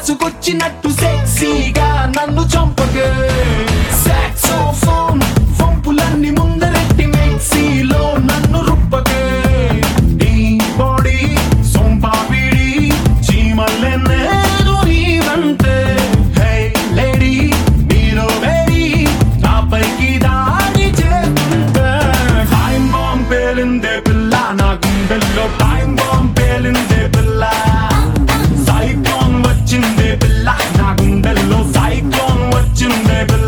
కాసుకొచ్చినట్టు సెక్సీగా నన్ను చంపకే సాక్సోఫోన్ వంపులన్నీ ముందరెట్టి మిక్సీలో నన్ను రుప్పకే ఈ బాడీ సొంపాపిడి చీమల్లెన్నేరు నీవంటే హే లేడీ మీరు వేడి నాపైకి దాడి చేస్తుంటే టైం బాంబ్ పేలిందే పిల్ల నా గుండెల్లో టైం బాంబ్ పేలిందే పిల్ల సైక్లోన్ వచ్చిందే పిల్ల నా గుండెల్లో సైక్లోన్ వచ్చిందే పిల్ల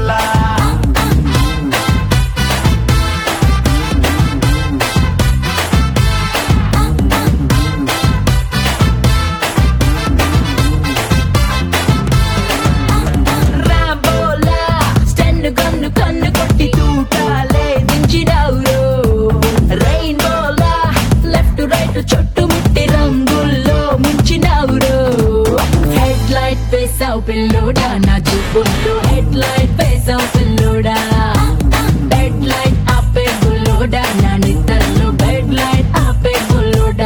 రాబోలా స్టెన్ కన్ను కన్ను కొట్టి తూటాలే దించినావురో రెయిన్బోలా లెఫ్ట్ రైట్ చుట్టుముట్టి రంగుల్లో ముంచినావురో హెడ్ లైట్ వేసావు పిల్లోడా నా చూపుల్లో హెడ్ లైట్ వేసావు పిల్లోడా బెడ్ లైట్ ఆపే బుల్లోడా నా నిద్రలో బెడ్ లైట్ ఆపే బుల్లోడా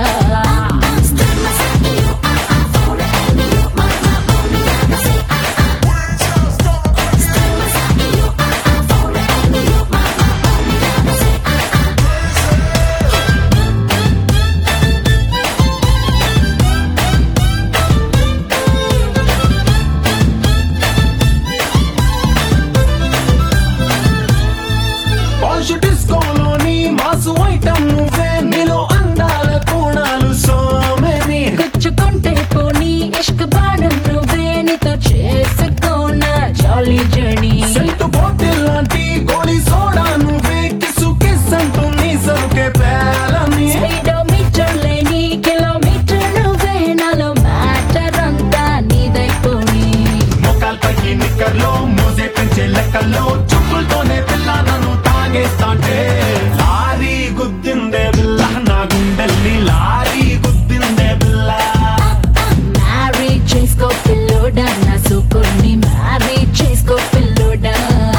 పాష్ డిస్కోలోని మాసు ఐటమ్ నువ్వే నీలో అందాల కోణాలు సో మెనీ గుచ్చుకుంటే పోనీ ఇష్క బాణం నువ్వే నీతో చేసుకోనా జాలీ జర్నీ సెంటు బాటిల్ లాంటి గోళీ సోడా నువ్వే కిసు కిస్ అంటుంది సరుకే పేలని స్పీడోమీటర్ లేని కిలోమీటర్ నువ్వే నాలో మ్యాటర్ అంతా నీదైపోని మొక్కలపైకి నిక్కర్లో మోసే పెంచే లెక్కల్లో చుక్కులతోనే పిల్ల నన్ను తాగేస్తాంటే లారీ గుద్దిందే పిల్ల నా గుండెల్ని లారీ గుద్దిందే పిల్ల మ్యారీ చేసుకో పిల్లోడా నా సూకుర్ని మ్యారీ చేసుకో పిల్లోడా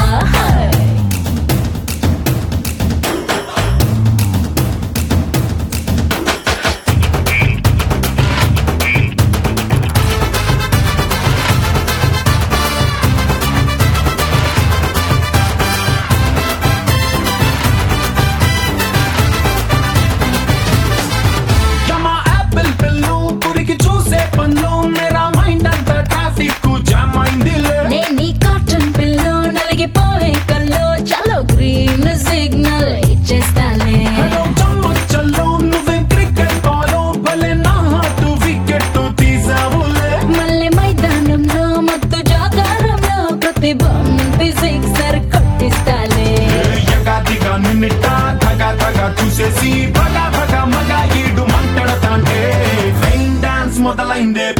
జమా యాపిల్ పిల్లు పురికి చూసే పన్ను మేరా మైండ్ అంతా ట్రాఫిక్ జామ్ అయిందిలే నేను నీ కాటన్ పిల్లో నలిగిపోయే కల్లో చలో గ్రీన్ సిగ్నల్ ఇచ్చేస్తాలే హలో చమ్మచ్చల్లో నువ్వేం క్రికెట్ బాలో భలే నా హార్ట్ వికెట్ తీసావులే మళ్ళీ మైదానంలో మత్తు జాగారంలో ప్రతి బంతి సిక్సర్ కొట్టిస్తాలే ఎగాదిగా నిన్నిట్ట ధగా చూసేసి భగా భగా మగా ఈడు మంటడతాంటే రైన్ డాన్స్ మొదలైందే